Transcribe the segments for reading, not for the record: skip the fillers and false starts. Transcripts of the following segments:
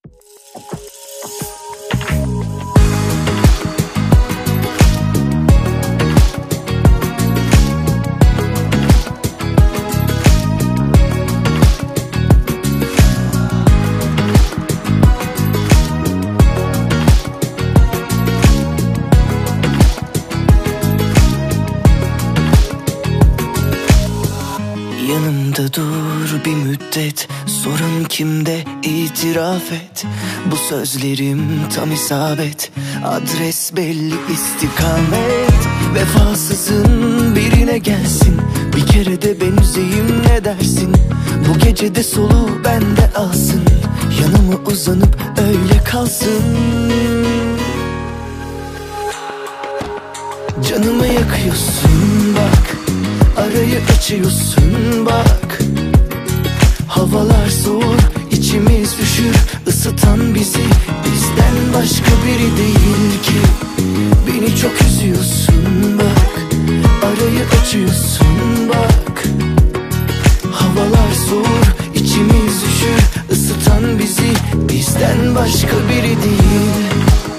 Yanımda dur bir müddet, sorun kimde itiraf et. Bu sözlerim tam isabet, adres belli istikamet. Vefasızın birine gelsin, bir kere de ben üzeyim ne dersin? Bu gece de soluğu bende alsın, yanıma uzanıp öyle kalsın. Canımı yakıyorsun bak, arayı açıyorsun bak. Havalar soğur, içimiz üşür, ısıtan bizi bizden başka biri değil ki. Beni çok üzüyorsun bak, arayı açıyorsun bak. Havalar soğur, içimiz üşür, ısıtan bizi bizden başka biri değil.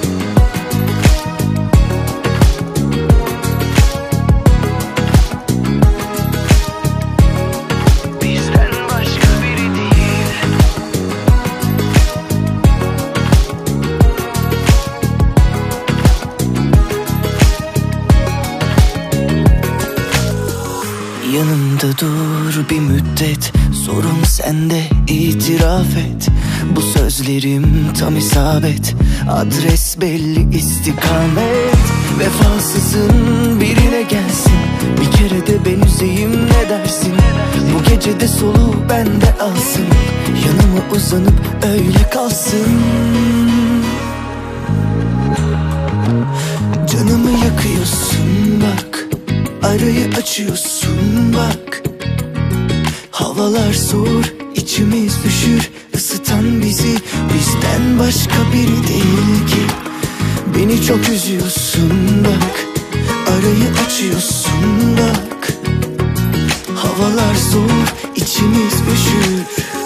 Yanımda dur bir müddet, sorun sende itiraf et. Bu sözlerim tam isabet, adres belli istikamet. Vefasızın birine gelsin, bir kere de ben üzeyim ne dersin? Bu gece de soluğu bende alsın, yanıma uzanıp öyle kalsın. Canımı yakıyorsun bak, arayı açıyorsun bak. Havalar soğur, içimiz üşür, ısıtan bizi bizden başka biri değil ki. Beni çok üzüyorsun bak, arayı açıyorsun bak. Havalar soğur, içimiz üşür.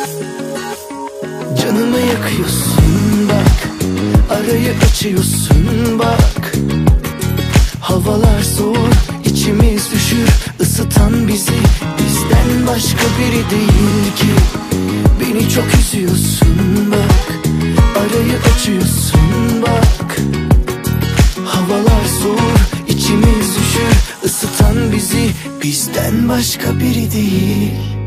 Canımı yakıyorsun bak, arayı açıyorsun bak. Havalar soğur, İçimiz üşür, ısıtan bizi bizden başka biri değil ki. Beni çok üzüyorsun bak, arayı açıyorsun bak. Havalar soğur, içimiz üşür, ısıtan bizi bizden başka biri değil.